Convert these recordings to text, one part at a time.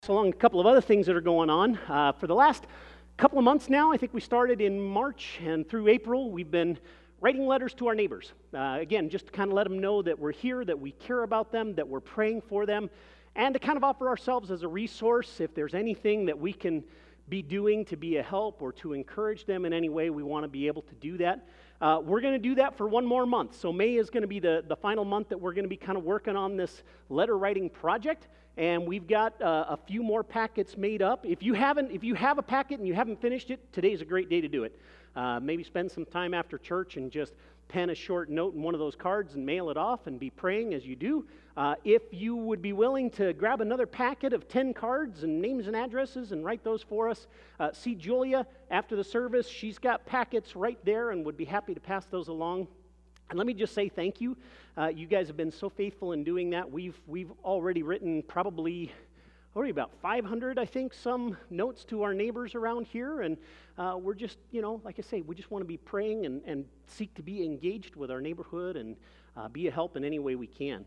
Along a couple of other things that are going on. For the last couple of months now, I think we started in March, and through April, we've been writing letters to our neighbors. Again, just to kind of let them know that we're here, that we care about them, that we're praying for them, and to kind of offer ourselves as a resource. If there's anything that we can be doing to be a help or to encourage them in any way, we want to be able to do that. We're going to do that for one more month. So May is going to be the final month that we're going to be kind of working on this letter writing project. And we've got a few more packets made up. If you have a packet and you haven't finished it, today's a great day to do it. Maybe spend some time after church and just pen a short note in one of those cards and mail it off and be praying as you do. If you would be willing to grab another packet of 10 cards and names and addresses and write those for us, see Julia after the service. She's got packets right there and would be happy to pass those along. And let me just say thank you. You guys have been so faithful in doing that. We've already written probably about 500, I think, some notes to our neighbors around here. And we're just, like I say, we just want to be praying and seek to be engaged with our neighborhood and be a help in any way we can.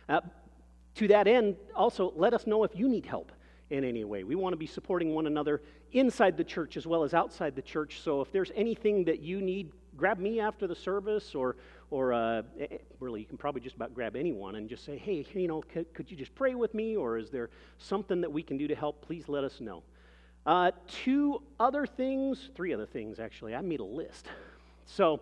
To that end, also, let us know if you need help in any way. We want to be supporting one another inside the church as well as outside the church. So if there's anything that you need, grab me after the service, or really, you can probably just about grab anyone and just say, hey, could you just pray with me, or is there something that we can do to help? Please let us know. Three other things, actually. I made a list. So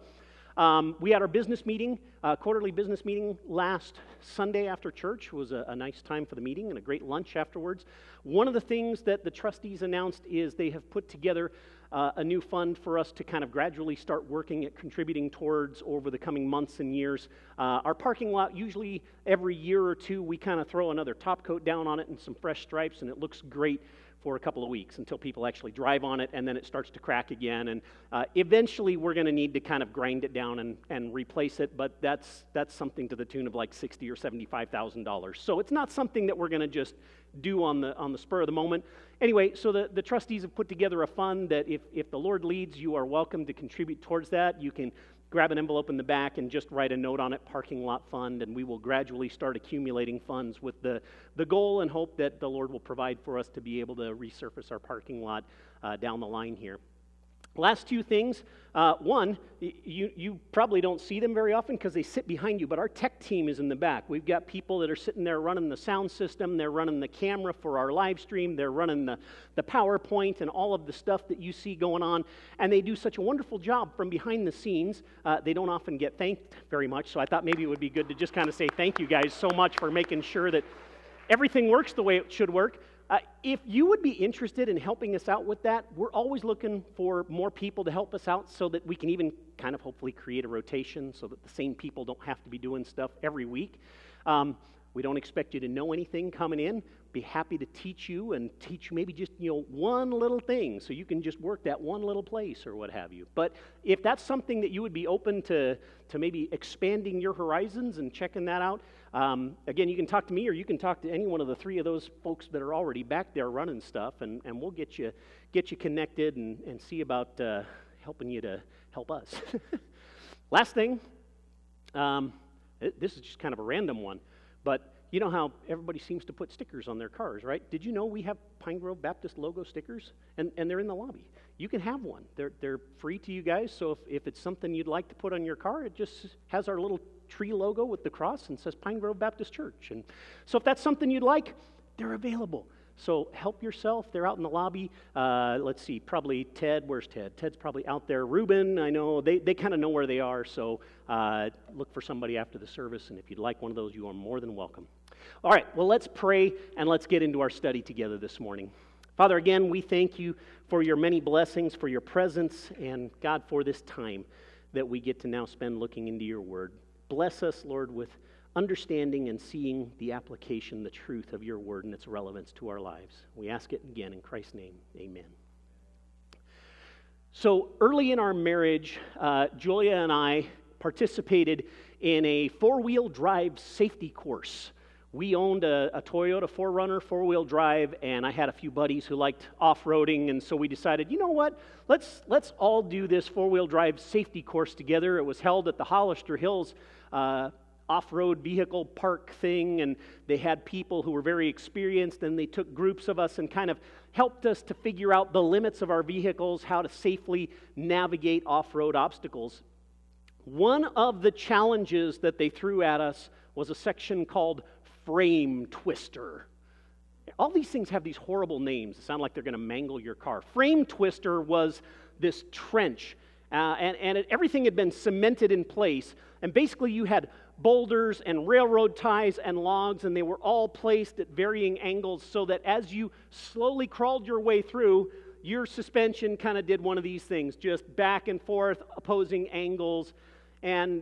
we had our business meeting, quarterly business meeting last Sunday after church. It was a nice time for the meeting and a great lunch afterwards. One of the things that the trustees announced is they have put together a new fund for us to kind of gradually start working at contributing towards over the coming months and years. Our parking lot, usually every year or two, we kind of throw another top coat down on it and some fresh stripes, and it looks great for a couple of weeks until people actually drive on it, and then it starts to crack again. And eventually, we're going to need to kind of grind it down and replace it, but that's something to the tune of like $60,000 or $75,000. So it's not something that we're going to just do on the spur of the moment. Anyway, so the trustees have put together a fund that if the Lord leads, you are welcome to contribute towards that. You can grab an envelope in the back and just write a note on it, parking lot fund, and we will gradually start accumulating funds with the goal and hope that the Lord will provide for us to be able to resurface our parking lot down the line here. Last two things. One, you probably don't see them very often because they sit behind you, but our tech team is in the back. We've got people that are sitting there running the sound system, they're running the camera for our live stream, they're running the PowerPoint and all of the stuff that you see going on, and they do such a wonderful job from behind the scenes. They don't often get thanked very much, so I thought maybe it would be good to just kind of say thank you guys so much for making sure that everything works the way it should work. If you would be interested in helping us out with that, we're always looking for more people to help us out so that we can even kind of hopefully create a rotation so that the same people don't have to be doing stuff every week. We don't expect you to know anything coming in. Be happy to teach you maybe just, one little thing so you can just work that one little place or what have you. But if that's something that you would be open to maybe expanding your horizons and checking that out, again, you can talk to me or you can talk to any one of the three of those folks that are already back there running stuff, and we'll get you connected and see about helping you to help us. Last thing, this is just kind of a random one, but you know how everybody seems to put stickers on their cars, right? Did you know we have Pine Grove Baptist logo stickers? And they're in the lobby. You can have one. They're free to you guys, so if it's something you'd like to put on your car, it just has our little tree logo with the cross and says Pine Grove Baptist Church. And so if that's something you'd like, they're available. So help yourself. They're out in the lobby. Let's see, probably Ted. Where's Ted? Ted's probably out there. Ruben, I know. They kind of know where they are, so look for somebody after the service, and if you'd like one of those, you are more than welcome. All right, well, let's pray, and let's get into our study together this morning. Father, again, we thank you for your many blessings, for your presence, and God, for this time that we get to now spend looking into your word. Bless us, Lord, with understanding and seeing the application, the truth of your word and its relevance to our lives. We ask it again in Christ's name, amen. So early in our marriage, Julia and I participated in a four-wheel drive safety course. We owned a Toyota 4Runner four-wheel drive, and I had a few buddies who liked off-roading, and so we decided, you know what, let's all do this four-wheel drive safety course together. It was held at the Hollister Hills off-road vehicle park thing, and they had people who were very experienced, and they took groups of us and kind of helped us to figure out the limits of our vehicles, how to safely navigate off-road obstacles. One of the challenges that they threw at us was a section called Frame Twister. All these things have these horrible names. It sound like they're going to mangle your car. Frame Twister was this trench, and everything had been cemented in place. And basically you had boulders and railroad ties and logs, and they were all placed at varying angles so that as you slowly crawled your way through, your suspension kind of did one of these things, just back and forth, opposing angles. And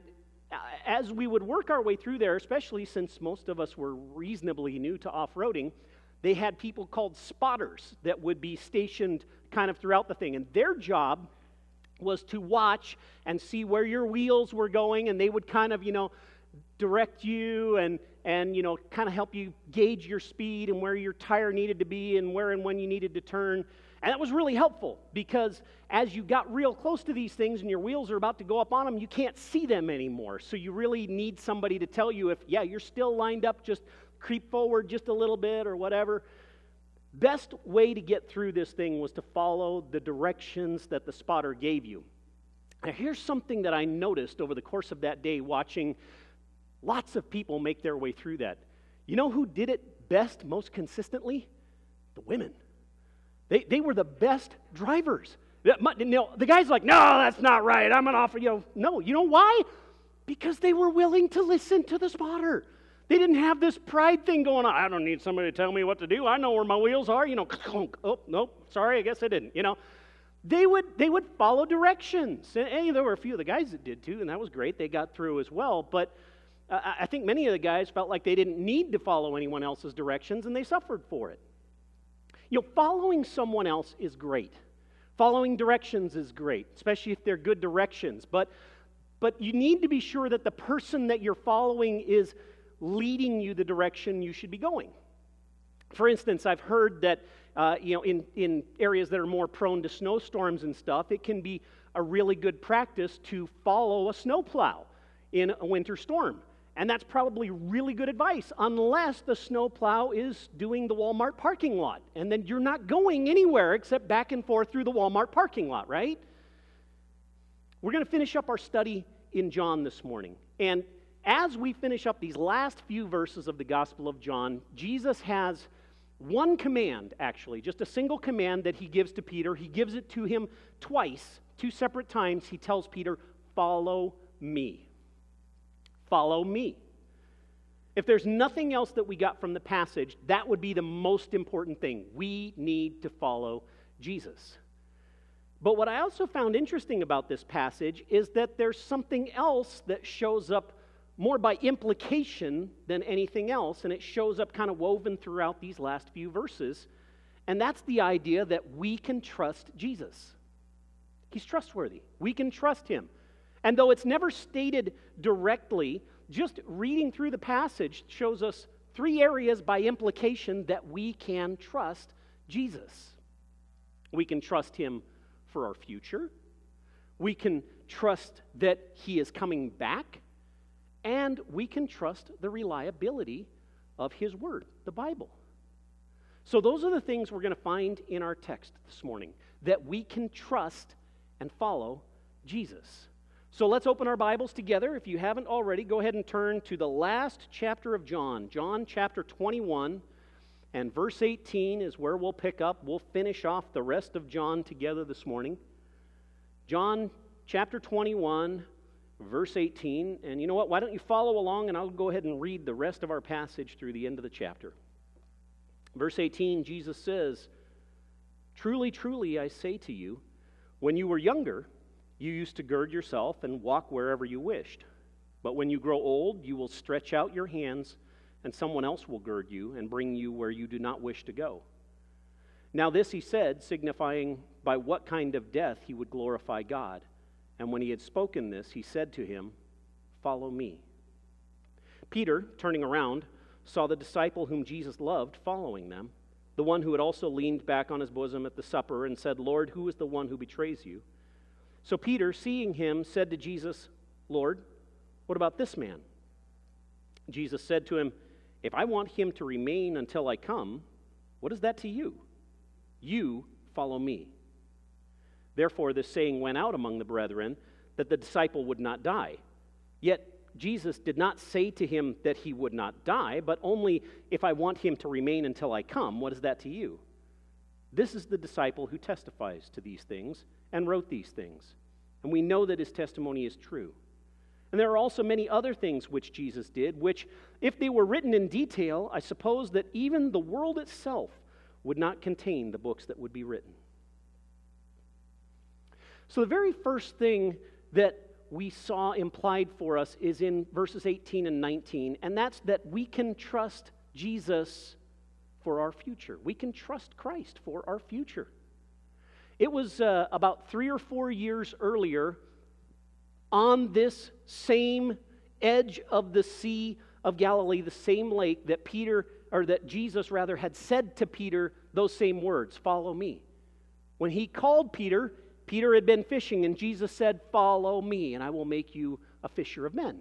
as we would work our way through there, especially since most of us were reasonably new to off-roading, they had people called spotters that would be stationed kind of throughout the thing. And their job was to watch and see where your wheels were going, and they would kind of, direct you and kind of help you gauge your speed and where your tire needed to be and where and when you needed to turn. And that was really helpful because as you got real close to these things and your wheels are about to go up on them, you can't see them anymore. So you really need somebody to tell you if, you're still lined up, just creep forward just a little bit or whatever. Best way to get through this thing was to follow the directions that the spotter gave you. Now here's something that I noticed over the course of that day watching lots of people make their way through that. You know who did it best, most consistently? The women. They were the best drivers. The guy's like, no, that's not right. I'm going to offer, No, you know why? Because they were willing to listen to the spotter. They didn't have this pride thing going on. I don't need somebody to tell me what to do. I know where my wheels are. Oh, nope, sorry, I guess I didn't. They would follow directions. And there were a few of the guys that did too, and that was great. They got through as well. But I think many of the guys felt like they didn't need to follow anyone else's directions, and they suffered for it. Following someone else is great. Following directions is great, especially if they're good directions. But you need to be sure that the person that you're following is leading you the direction you should be going. For instance, I've heard that in areas that are more prone to snowstorms and stuff, it can be a really good practice to follow a snowplow in a winter storm. And that's probably really good advice, unless the snowplow is doing the Walmart parking lot. And then you're not going anywhere except back and forth through the Walmart parking lot, right? We're going to finish up our study in John this morning. And as we finish up these last few verses of the Gospel of John, Jesus has one command, actually, just a single command that he gives to Peter. He gives it to him twice, 2 separate times. He tells Peter, follow me. Follow me. If there's nothing else that we got from the passage, that would be the most important thing. We need to follow Jesus. But what I also found interesting about this passage is that there's something else that shows up more by implication than anything else, and it shows up kind of woven throughout these last few verses, and that's the idea that we can trust Jesus. He's trustworthy. We can trust him. And though it's never stated directly, just reading through the passage shows us 3 areas by implication that we can trust Jesus. We can trust him for our future. We can trust that he is coming back. And we can trust the reliability of his word, the Bible. So those are the things we're going to find in our text this morning, that we can trust and follow Jesus. So let's open our Bibles together. If you haven't already, go ahead and turn to the last chapter of John, John chapter 21, and verse 18 is where we'll pick up. We'll finish off the rest of John together this morning. John chapter 21, verse 18. And you know what? Why don't you follow along, and I'll go ahead and read the rest of our passage through the end of the chapter. Verse 18, Jesus says, "Truly, truly, I say to you, when you were younger, you used to gird yourself and walk wherever you wished. But when you grow old, you will stretch out your hands, and someone else will gird you and bring you where you do not wish to go." Now this he said, signifying by what kind of death he would glorify God. And when he had spoken this, he said to him, "Follow me." Peter, turning around, saw the disciple whom Jesus loved following them, the one who had also leaned back on his bosom at the supper and said, "Lord, who is the one who betrays you?" So Peter, seeing him, said to Jesus, "Lord, what about this man?" Jesus said to him, "If I want him to remain until I come, what is that to you? You follow me." Therefore, this saying went out among the brethren, that the disciple would not die. Yet Jesus did not say to him that he would not die, but only, "If I want him to remain until I come, what is that to you?" This is the disciple who testifies to these things and wrote these things. And we know that his testimony is true. And there are also many other things which Jesus did, which, if they were written in detail, I suppose that even the world itself would not contain the books that would be written. So the very first thing that we saw implied for us is in verses 18 and 19, and that's that we can trust Jesus for our future. We can trust Christ for our future. It was about 3 or 4 years earlier, on this same edge of the Sea of Galilee, the same lake, that Jesus had said to Peter those same words, "Follow me." When he called Peter, Peter had been fishing, and Jesus said, "Follow me, and I will make you a fisher of men."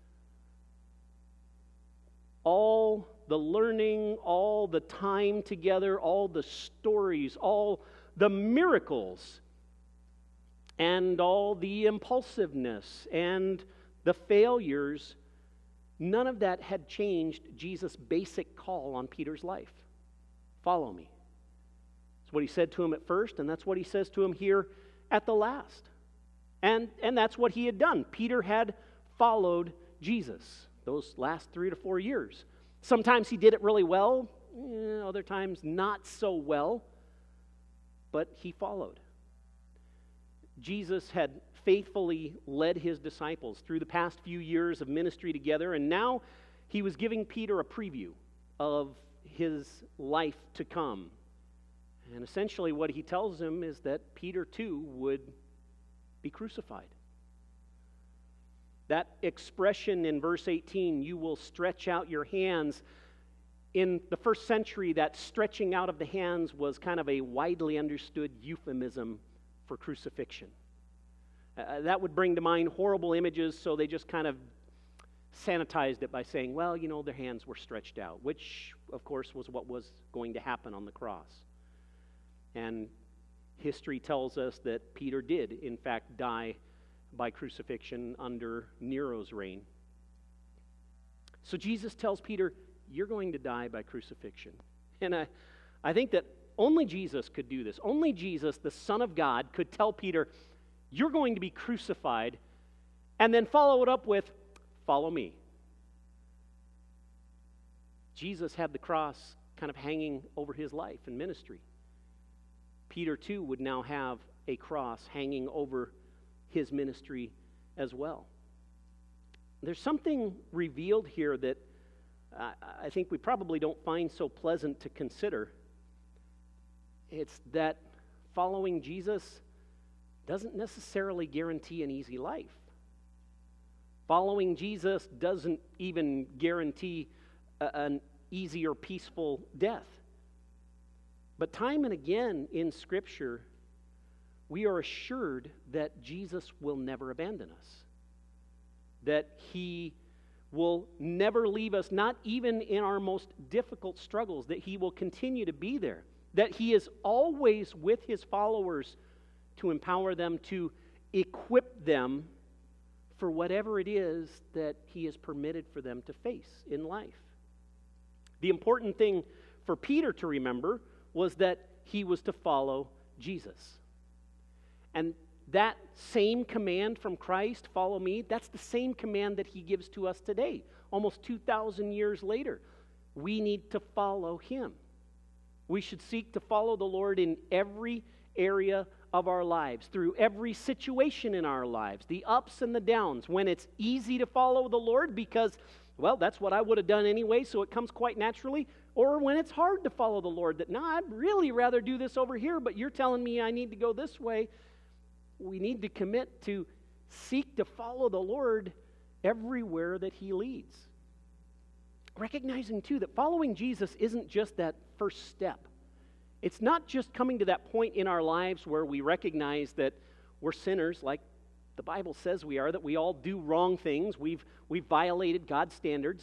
All the learning, all the time together, all the stories, all the miracles, and all the impulsiveness and the failures, none of that had changed Jesus' basic call on Peter's life. Follow me. That's what he said to him at first, and that's what he says to him here at the last. And that's what he had done. Peter had followed Jesus those last 3 to 4 years. Sometimes he did it really well, other times not so well, but he followed. Jesus had faithfully led his disciples through the past few years of ministry together, and now he was giving Peter a preview of his life to come. And essentially what he tells him is that Peter too would be crucified. That expression in verse 18, "You will stretch out your hands," in the first century, that stretching out of the hands was kind of a widely understood euphemism for crucifixion. That would bring to mind horrible images, so they just kind of sanitized it by saying, well, their hands were stretched out, which, of course, was what was going to happen on the cross. And history tells us that Peter did, in fact, die by crucifixion under Nero's reign. So Jesus tells Peter, "You're going to die by crucifixion." And I think that only Jesus could do this. Only Jesus, the Son of God, could tell Peter, "You're going to be crucified," and then follow it up with, "Follow me." Jesus had the cross kind of hanging over his life and ministry. Peter, too, would now have a cross hanging over his ministry as well. There's something revealed here that I think we probably don't find so pleasant to consider. It's that following Jesus doesn't necessarily guarantee an easy life. Following Jesus doesn't even guarantee an easy or peaceful death. But time and again in Scripture, we are assured that Jesus will never abandon us, that he will never leave us, not even in our most difficult struggles, that he will continue to be there, that he is always with his followers to empower them, to equip them for whatever it is that he has permitted for them to face in life. The important thing for Peter to remember was that he was to follow Jesus. And that same command from Christ, "Follow me," that's the same command that he gives to us today, almost 2,000 years later. We need to follow him. We should seek to follow the Lord in every area of our lives, through every situation in our lives, the ups and the downs, when it's easy to follow the Lord because, well, that's what I would have done anyway, so it comes quite naturally, or when it's hard to follow the Lord, that, no, I'd really rather do this over here, but you're telling me I need to go this way. We need to commit to seek to follow the Lord everywhere that he leads. Recognizing, too, that following Jesus isn't just that first step. It's not just coming to that point in our lives where we recognize that we're sinners, like the Bible says we are, that we all do wrong things. We've violated God's standards.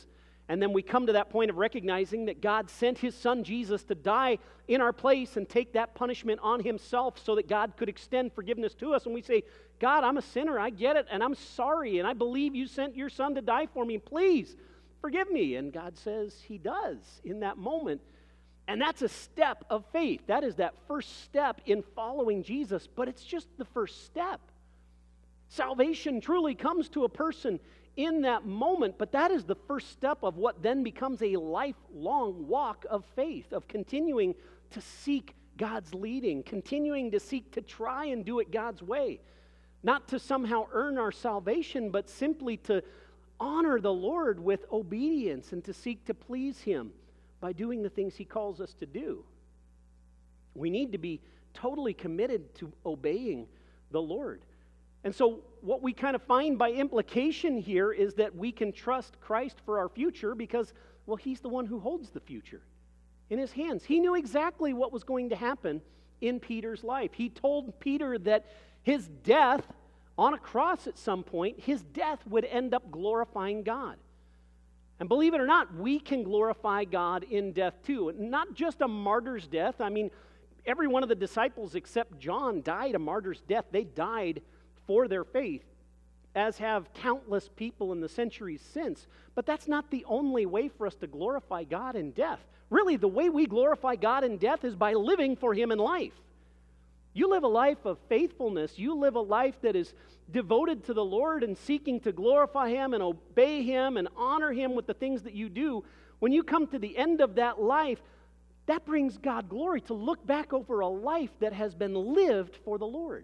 And then we come to that point of recognizing that God sent his son Jesus to die in our place and take that punishment on himself so that God could extend forgiveness to us. And we say, God, I'm a sinner, I get it, and I'm sorry, and I believe you sent your son to die for me. Please forgive me. And God says he does in that moment. And that's a step of faith. That is that first step in following Jesus, but it's just the first step. Salvation truly comes to a person in that moment, but that is the first step of what then becomes a lifelong walk of faith, of continuing to seek God's leading, continuing to seek to try and do it God's way. Not to somehow earn our salvation, but simply to honor the Lord with obedience and to seek to please him by doing the things he calls us to do. We need to be totally committed to obeying the Lord. And so what we kind of find by implication here is that we can trust Christ for our future because, well, he's the one who holds the future in his hands. He knew exactly what was going to happen in Peter's life. He told Peter that his death on a cross at some point, his death would end up glorifying God. And believe it or not, we can glorify God in death too. Not just a martyr's death. I mean, every one of the disciples except John died a martyr's death. They died for their faith, as have countless people in the centuries since. But that's not the only way for us to glorify God in death. Really, the way we glorify God in death is by living for him in life. You live a life of faithfulness. You live a life that is devoted to the Lord and seeking to glorify him and obey him and honor him with the things that you do. When you come to the end of that life, that brings God glory to look back over a life that has been lived for the Lord.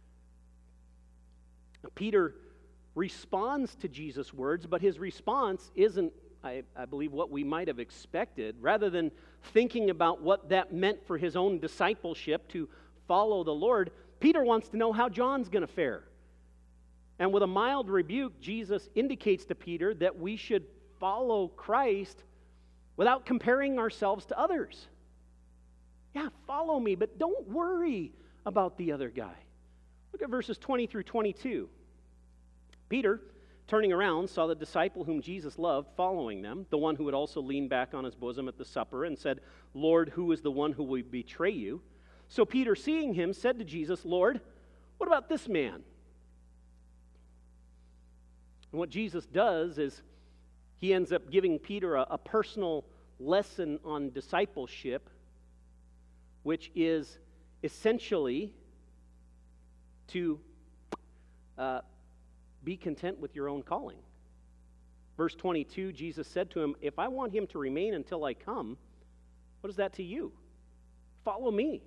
Peter responds to Jesus' words, but his response isn't, I believe, what we might have expected. Rather than thinking about what that meant for his own discipleship to follow the Lord, Peter wants to know how John's going to fare. And with a mild rebuke, Jesus indicates to Peter that we should follow Christ without comparing ourselves to others. Yeah, follow me, but don't worry about the other guy. Look at verses 20 through 22. Peter, turning around, saw the disciple whom Jesus loved following them, the one who had also leaned back on his bosom at the supper, and said, Lord, who is the one who will betray you? So Peter, seeing him, said to Jesus, Lord, what about this man? And what Jesus does is he ends up giving Peter a personal lesson on discipleship, which is essentially to be content with your own calling. Verse 22, Jesus said to him, if I want him to remain until I come, what is that to you? Follow me.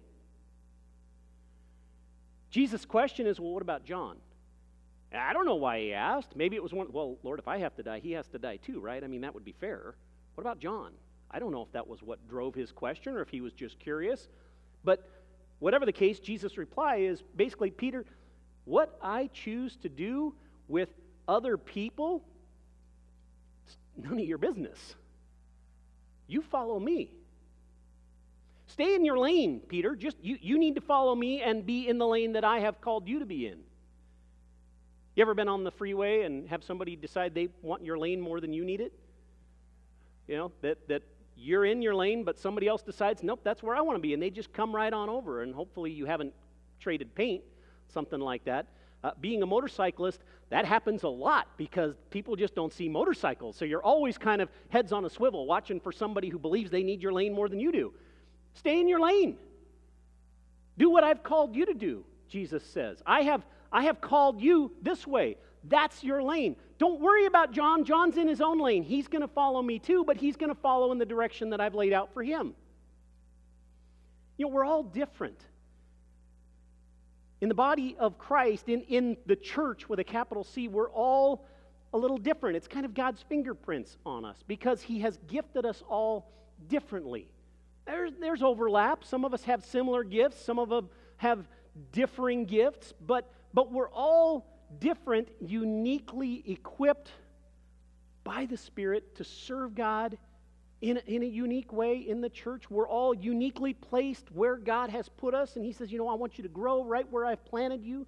Jesus' question is, well, what about John? I don't know why he asked. Maybe it was well, Lord, if I have to die, he has to die too, right? I mean, that would be fair. What about John? I don't know if that was what drove his question or if he was just curious. But whatever the case, Jesus' reply is basically, Peter, what I choose to do with other people, it's none of your business. You follow me. Stay in your lane, Peter. Just you need to follow me and be in the lane that I have called you to be in. You ever been on the freeway and have somebody decide they want your lane more than you need it? You know, that you're in your lane, but somebody else decides, nope, that's where I want to be, and they just come right on over, and hopefully you haven't traded paint, something like that. Being a motorcyclist, that happens a lot because people just don't see motorcycles, so you're always kind of heads on a swivel watching for somebody who believes they need your lane more than you do. Stay in your lane. Do what I've called you to do, Jesus says. I have called you this way. That's your lane. Don't worry about John. John's in his own lane. He's going to follow me too, but he's going to follow in the direction that I've laid out for him. You know, we're all different. In the body of Christ, in the church with a capital C, we're all a little different. It's kind of God's fingerprints on us because he has gifted us all differently. There's overlap. Some of us have similar gifts. Some of us have differing gifts, but we're all different, uniquely equipped by the Spirit to serve God in a unique way in the church. We're all uniquely placed where God has put us, and he says, I want you to grow right where I've planted you.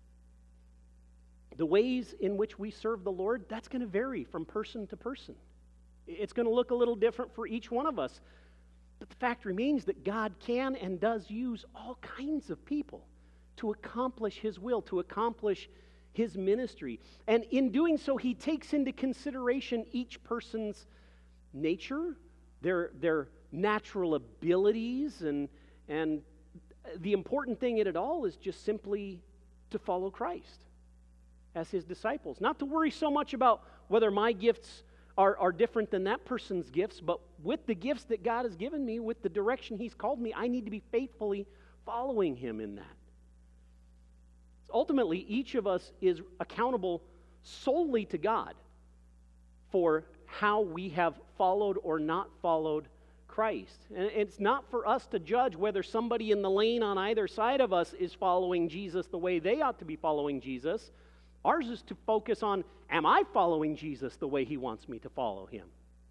The ways in which we serve the Lord, that's going to vary from person to person. It's going to look a little different for each one of us. But the fact remains that God can and does use all kinds of people to accomplish His will, to accomplish His ministry. And in doing so, He takes into consideration each person's nature, their natural abilities, and the important thing in it all is just simply to follow Christ as His disciples. Not to worry so much about whether my gifts are different than that person's gifts, but with the gifts that God has given me, with the direction He's called me, I need to be faithfully following Him in that. Ultimately, each of us is accountable solely to God for how we have followed or not followed Christ. And it's not for us to judge whether somebody in the lane on either side of us is following Jesus the way they ought to be following Jesus. Ours is to focus on, am I following Jesus the way He wants me to follow Him?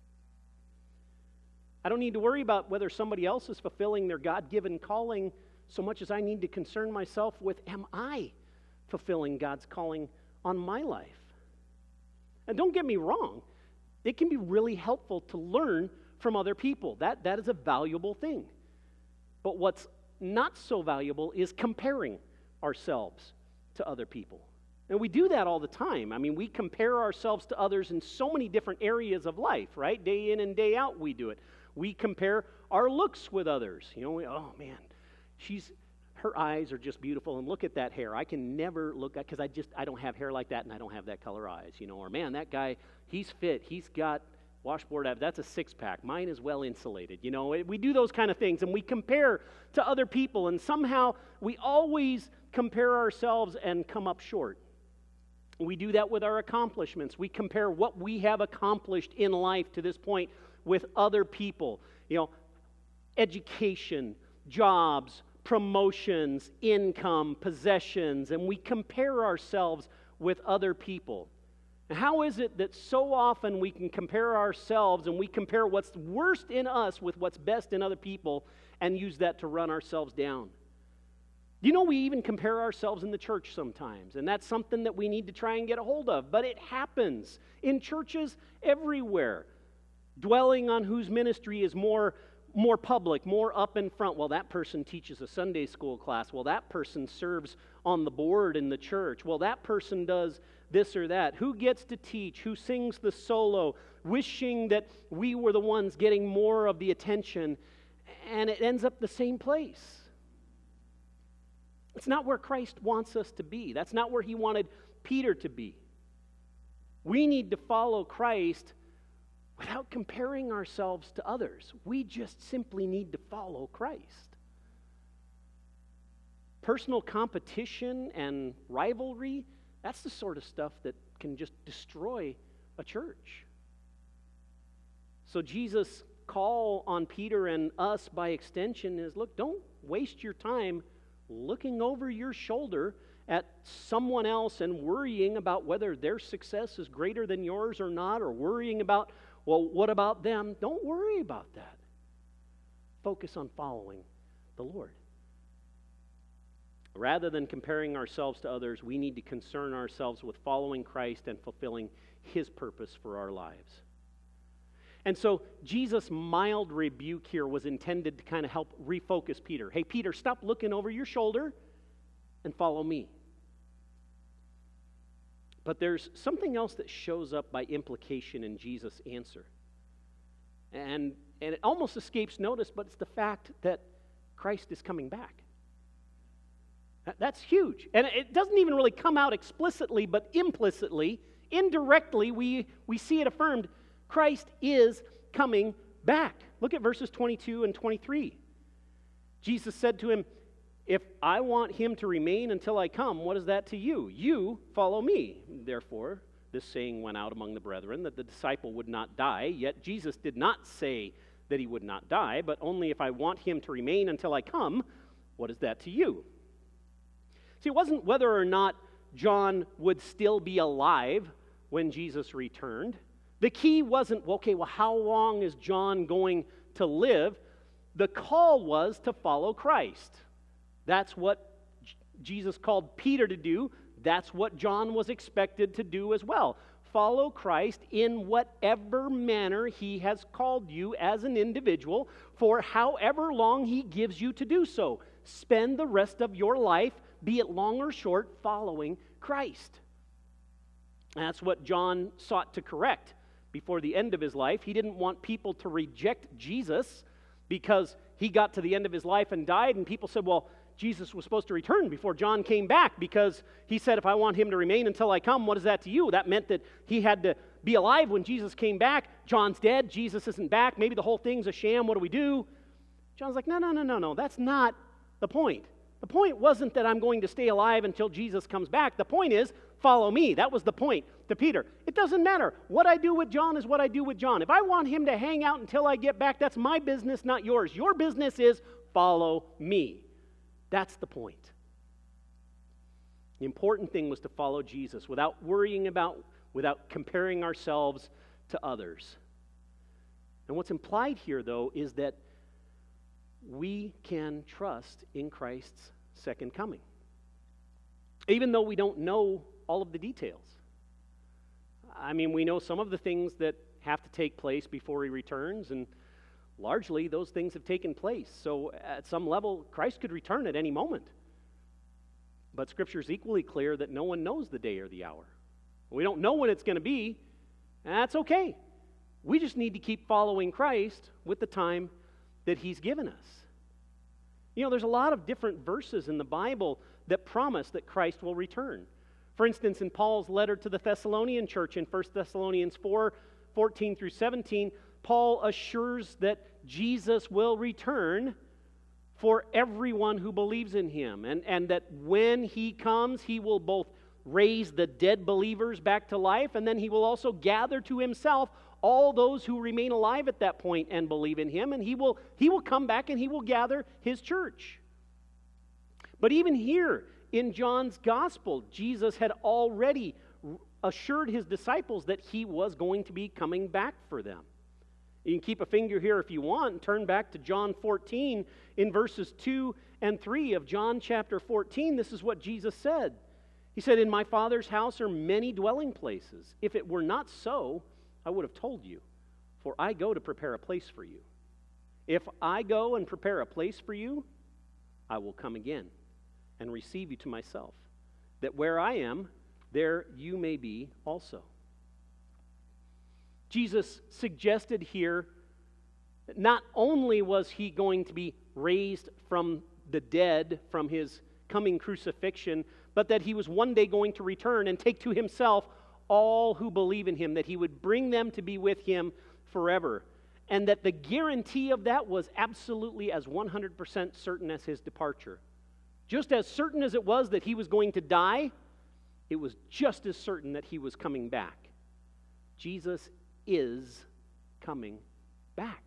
I don't need to worry about whether somebody else is fulfilling their God-given calling so much as I need to concern myself with, am I fulfilling God's calling on my life? And don't get me wrong, it can be really helpful to learn from other people. That is a valuable thing. But what's not so valuable is comparing ourselves to other people. And we do that all the time. I mean, we compare ourselves to others in so many different areas of life, right? Day in and day out we do it. We compare our looks with others. You know, oh man, her eyes are just beautiful, and look at that hair. I can never look at, because I don't have hair like that, and I don't have that color eyes, you know. Or man, that guy, he's fit, he's got washboard abs, that's a six-pack. Mine is well insulated, you know. We do those kind of things, and we compare to other people, and somehow we always compare ourselves and come up short. We do that with our accomplishments. We compare what we have accomplished in life to this point with other people. You know, education, jobs, promotions, income, possessions, and we compare ourselves with other people. And how is it that so often we can compare ourselves and we compare what's worst in us with what's best in other people and use that to run ourselves down? You know, we even compare ourselves in the church sometimes, and that's something that we need to try and get a hold of. But it happens in churches everywhere. Dwelling on whose ministry is more public, more up in front. Well, that person teaches a Sunday school class. Well, that person serves on the board in the church. Well, that person does this or that. Who gets to teach? Who sings the solo? Wishing that we were the ones getting more of the attention, and it ends up the same place. It's not where Christ wants us to be. That's not where He wanted Peter to be. We need to follow Christ without comparing ourselves to others. We just simply need to follow Christ. Personal competition and rivalry, that's the sort of stuff that can just destroy a church. So Jesus' call on Peter and us by extension is, look, don't waste your time looking over your shoulder at someone else and worrying about whether their success is greater than yours or not, or worrying about, well, what about them? Don't worry about that. Focus on following the Lord. Rather than comparing ourselves to others, we need to concern ourselves with following Christ and fulfilling His purpose for our lives. And so Jesus' mild rebuke here was intended to kind of help refocus Peter. Hey, Peter, stop looking over your shoulder and follow me. But there's something else that shows up by implication in Jesus' answer. And it almost escapes notice, but it's the fact that Christ is coming back. That's huge. And it doesn't even really come out explicitly, but implicitly, indirectly, we see it affirmed. Christ is coming back. Look at verses 22 and 23. Jesus said to him, if I want him to remain until I come, what is that to you? You follow me. Therefore, this saying went out among the brethren that the disciple would not die. Yet Jesus did not say that he would not die, but only if I want him to remain until I come, what is that to you? See, it wasn't whether or not John would still be alive when Jesus returned. The key wasn't, well, how long is John going to live? The call was to follow Christ. That's what Jesus called Peter to do. That's what John was expected to do as well. follow Christ in whatever manner He has called you as an individual for however long He gives you to do so. Spend the rest of your life, be it long or short, following Christ. And that's what John sought to correct before the end of his life. He didn't want people to reject Jesus because he got to the end of his life and died, and people said, well, Jesus was supposed to return before John came back because he said, if I want him to remain until I come, what is that to you? That meant that he had to be alive when Jesus came back. John's dead. Jesus isn't back. Maybe the whole thing's a sham. What do we do? John's like, no. That's not the point. The point wasn't that I'm going to stay alive until Jesus comes back. The point is, follow me. That was the point to Peter. It doesn't matter. What I do with John is what I do with John. If I want him to hang out until I get back, that's my business, not yours. Your business is follow me. That's the point. The important thing was to follow Jesus without comparing ourselves to others. And what's implied here, though, is that we can trust in Christ's second coming, even though we don't know all of the details. I mean, we know some of the things that have to take place before He returns, and largely those things have taken place. So at some level, Christ could return at any moment. But Scripture is equally clear that no one knows the day or the hour. We don't know when it's going to be, and that's okay. We just need to keep following Christ with the time that He's given us. You know, there's a lot of different verses in the Bible that promise that Christ will return. For instance, in Paul's letter to the Thessalonian church in 1 Thessalonians 4:14 through 17, Paul assures that Jesus will return for everyone who believes in Him, and that when He comes, He will both raise the dead believers back to life, and then He will also gather to Himself all those who remain alive at that point and believe in Him, and He will come back and He will gather His church. But even here in John's Gospel, Jesus had already assured His disciples that He was going to be coming back for them. You can keep a finger here if you want and turn back to John 14 in verses 2 and 3 of John chapter 14. This is what Jesus said. He said, "In my Father's house are many dwelling places. If it were not so, I would have told you, for I go to prepare a place for you. If I go and prepare a place for you, I will come again and receive you to myself, that where I am, there you may be also." Jesus suggested here that not only was He going to be raised from the dead, from His coming crucifixion, but that He was one day going to return and take to Himself all who believe in Him, that He would bring them to be with Him forever, and that the guarantee of that was absolutely as 100% certain as His departure. Just as certain as it was that He was going to die, it was just as certain that He was coming back. Jesus is coming back.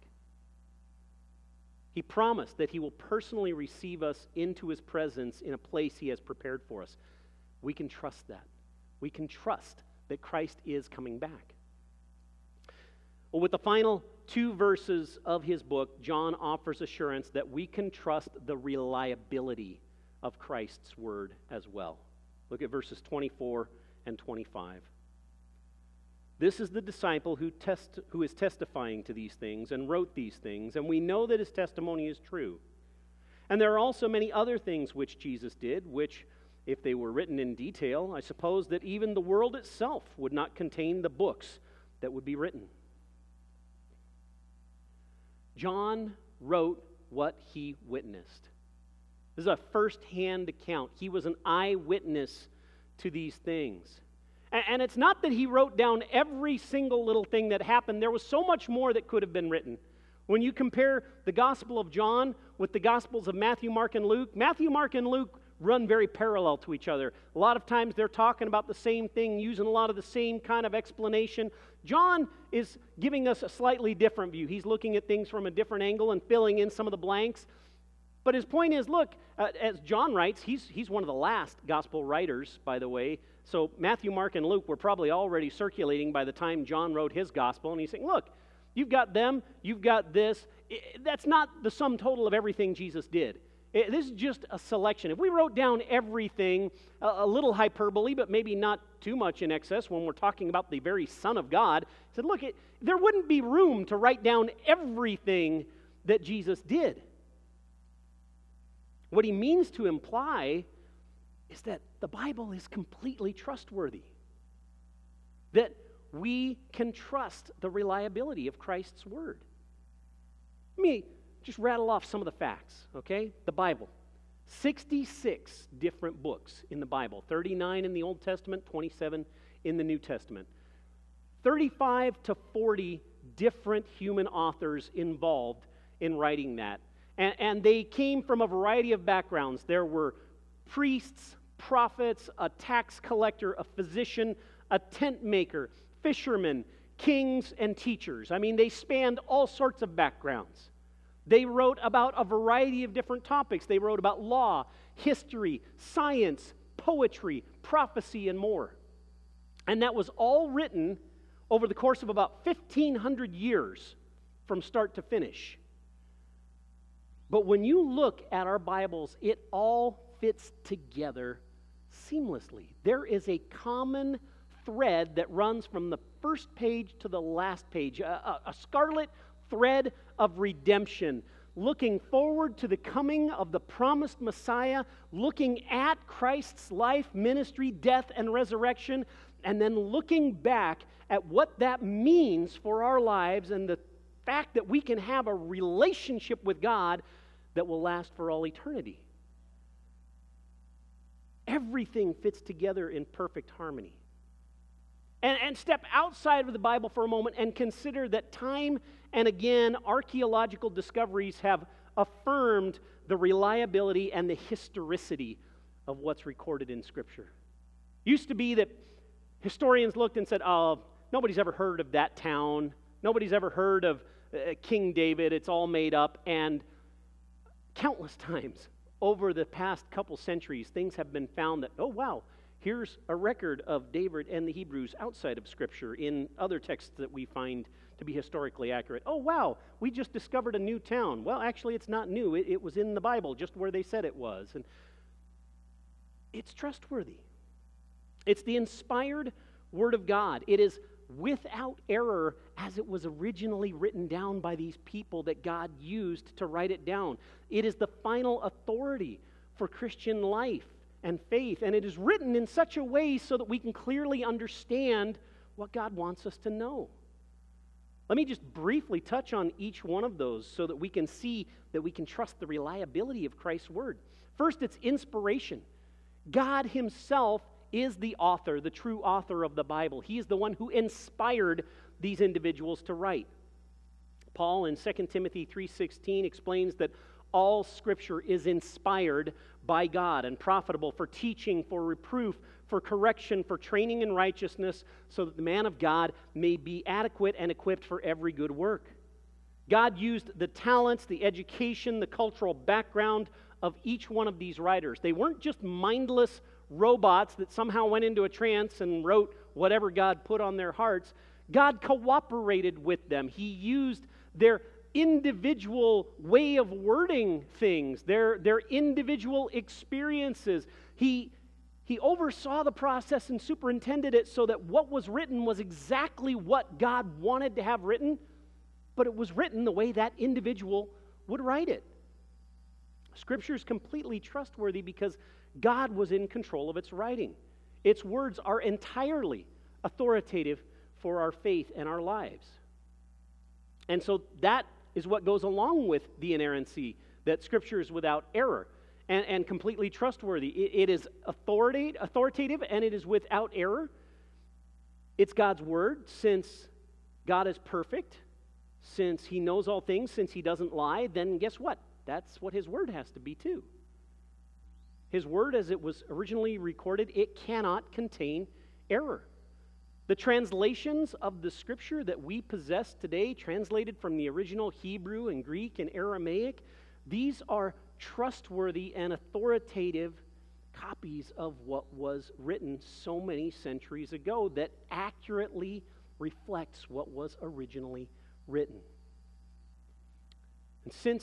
He promised that He will personally receive us into His presence in a place He has prepared for us. We can trust that. We can trust that Christ is coming back. Well, with the final 2 verses of his book, John offers assurance that we can trust the reliability of Christ's word as well. Look at verses 24 and 25. "This is the disciple who is testifying to these things and wrote these things, and we know that his testimony is true. And there are also many other things which Jesus did, which, if they were written in detail, I suppose that even the world itself would not contain the books that would be written." John wrote what he witnessed. This is a first-hand account. He was an eyewitness to these things. And it's not that he wrote down every single little thing that happened. There was so much more that could have been written. When you compare the Gospel of John with the Gospels of Matthew, Mark, and Luke, Matthew, Mark, and Luke run very parallel to each other. A lot of times they're talking about the same thing, using a lot of the same kind of explanation. John is giving us a slightly different view. He's looking at things from a different angle and filling in some of the blanks. But his point is, look, as John writes, he's one of the last gospel writers, by the way. So Matthew, Mark, and Luke were probably already circulating by the time John wrote his gospel. And he's saying, look, you've got them, you've got this. That's not the sum total of everything Jesus did. This is just a selection. If we wrote down everything, a little hyperbole, but maybe not too much in excess when we're talking about the very Son of God, said, look, there wouldn't be room to write down everything that Jesus did. What he means to imply is that the Bible is completely trustworthy, that we can trust the reliability of Christ's word. Let me just rattle off some of the facts, okay? The Bible, 66 different books in the Bible, 39 in the Old Testament, 27 in the New Testament, 35 to 40 different human authors involved in writing that. And they came from a variety of backgrounds. There were priests, prophets, a tax collector, a physician, a tent maker, fishermen, kings, and teachers. I mean, they spanned all sorts of backgrounds. They wrote about a variety of different topics. They wrote about law, history, science, poetry, prophecy, and more. And that was all written over the course of about 1,500 years from start to finish. But when you look at our Bibles, it all fits together seamlessly. There is a common thread that runs from the first page to the last page, a scarlet thread of redemption, looking forward to the coming of the promised Messiah, looking at Christ's life, ministry, death, and resurrection, and then looking back at what that means for our lives and the fact that we can have a relationship with God that will last for all eternity. Everything fits together in perfect harmony. And step outside of the Bible for a moment and consider that time and again archaeological discoveries have affirmed the reliability and the historicity of what's recorded in Scripture. Used to be that historians looked and said, oh, nobody's ever heard of that town. Nobody's ever heard of King David. It's all made up. And countless times over the past couple centuries, things have been found that, oh, wow, here's a record of David and the Hebrews outside of Scripture in other texts that we find to be historically accurate. Oh, wow, we just discovered a new town. Well, actually, it's not new. It was in the Bible, just where they said it was. And it's trustworthy. It's the inspired Word of God. It is without error as it was originally written down by these people that God used to write it down. It is the final authority for Christian life and faith, and it is written in such a way so that we can clearly understand what God wants us to know. Let me just briefly touch on each one of those so that we can see that we can trust the reliability of Christ's Word. First, it's inspiration. God Himself is the author, the true author of the Bible. He is the one who inspired these individuals to write. Paul in 2 Timothy 3:16 explains that all Scripture is inspired by God and profitable for teaching, for reproof, for correction, for training in righteousness, so that the man of God may be adequate and equipped for every good work. God used the talents, the education, the cultural background of each one of these writers. They weren't just mindless robots that somehow went into a trance and wrote whatever God put on their hearts. God cooperated with them. He used their individual way of wording things, their individual experiences. He oversaw the process and superintended it so that what was written was exactly what God wanted to have written, but it was written the way that individual would write it. Scripture is completely trustworthy because God was in control of its writing. Its words are entirely authoritative for our faith and our lives. And so that is what goes along with the inerrancy, that Scripture is without error and completely trustworthy. It is authoritative and it is without error. It's God's Word, since God is perfect, since He knows all things, since He doesn't lie, then guess what? That's what His Word has to be too. His Word, as it was originally recorded, it cannot contain error. The translations of the Scripture that we possess today, translated from the original Hebrew and Greek and Aramaic, these are trustworthy and authoritative copies of what was written so many centuries ago that accurately reflects what was originally written. And since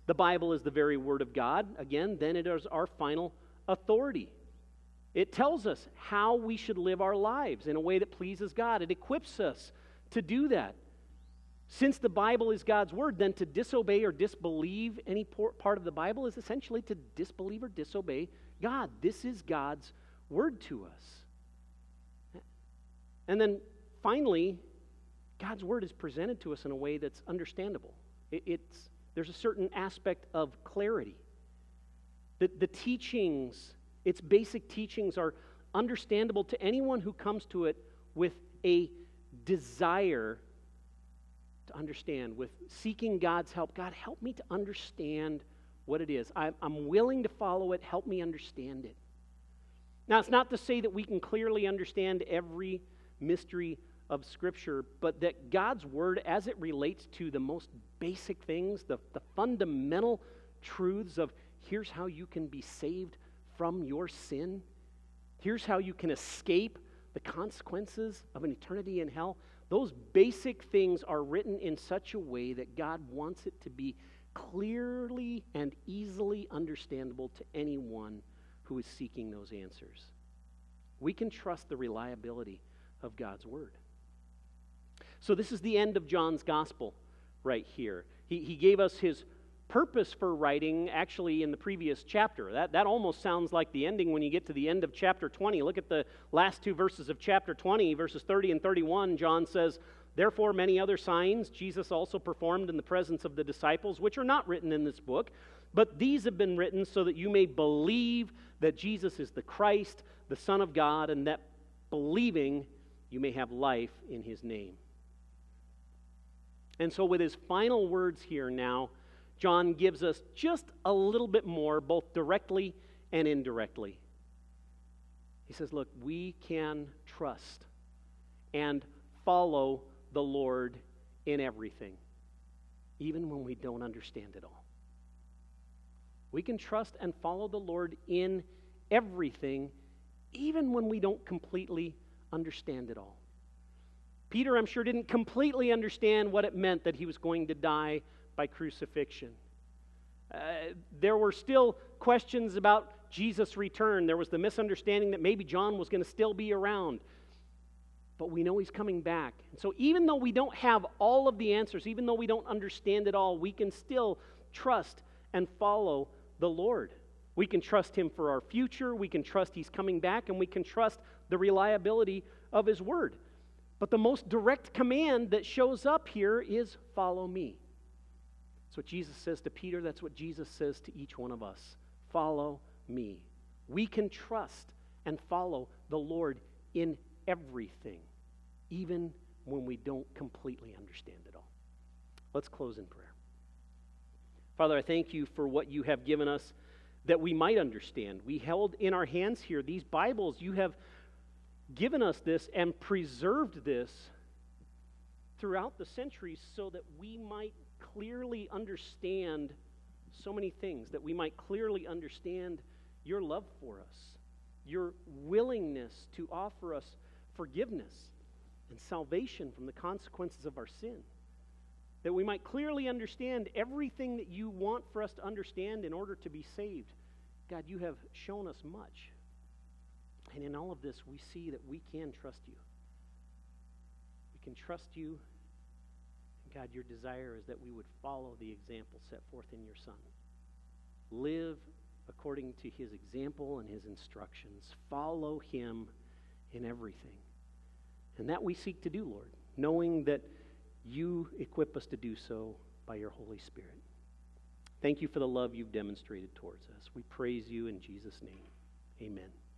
the Bible is the very Word of God, again, then it is our final authority. It tells us how we should live our lives in a way that pleases God. It equips us to do that. Since the Bible is God's Word, then to disobey or disbelieve any part of the Bible is essentially to disbelieve or disobey God. This is God's Word to us. And then finally, God's Word is presented to us in a way that's understandable. There's a certain aspect of clarity. The teachings, its basic teachings, are understandable to anyone who comes to it with a desire to understand, with seeking God's help. God, help me to understand what it is. I'm willing to follow it. Help me understand it. Now, it's not to say that we can clearly understand every mystery of Scripture, but that God's Word, as it relates to the most basic things, the fundamental truths of here's how you can be saved from your sin, here's how you can escape the consequences of an eternity in hell, those basic things are written in such a way that God wants it to be clearly and easily understandable to anyone who is seeking those answers. We can trust the reliability of God's Word. So this is the end of John's gospel right here. He gave us his purpose for writing actually in the previous chapter. That almost sounds like the ending when you get to the end of chapter 20. Look at the last two verses of chapter 20, verses 30 and 31. John says, "Therefore many other signs Jesus also performed in the presence of the disciples, which are not written in this book, but these have been written so that you may believe that Jesus is the Christ, the Son of God, and that believing you may have life in his name." And so with his final words here now, John gives us just a little bit more, both directly and indirectly. He says, look, we can trust and follow the Lord in everything, even when we don't understand it all. We can trust and follow the Lord in everything, even when we don't completely understand it all. Peter, I'm sure, didn't completely understand what it meant that he was going to die by crucifixion. There were still questions about Jesus' return. There was the misunderstanding that maybe John was going to still be around. But we know he's coming back. And so even though we don't have all of the answers, even though we don't understand it all, we can still trust and follow the Lord. We can trust him for our future. We can trust he's coming back, and we can trust the reliability of his word. But the most direct command that shows up here is follow me. That's what Jesus says to Peter. That's what Jesus says to each one of us. Follow me. We can trust and follow the Lord in everything, even when we don't completely understand it all. Let's close in prayer. Father, I thank you for what you have given us that we might understand. We held in our hands here these Bibles. You have given us this and preserved this throughout the centuries so that we might clearly understand so many things, that we might clearly understand your love for us, your willingness to offer us forgiveness and salvation from the consequences of our sin, that we might clearly understand everything that you want for us to understand in order to be saved. God, you have shown us much. And in all of this, we see that we can trust you. We can trust you. And God, your desire is that we would follow the example set forth in your Son. Live according to his example and his instructions. Follow him in everything. And that we seek to do, Lord, knowing that you equip us to do so by your Holy Spirit. Thank you for the love you've demonstrated towards us. We praise you in Jesus' name. Amen.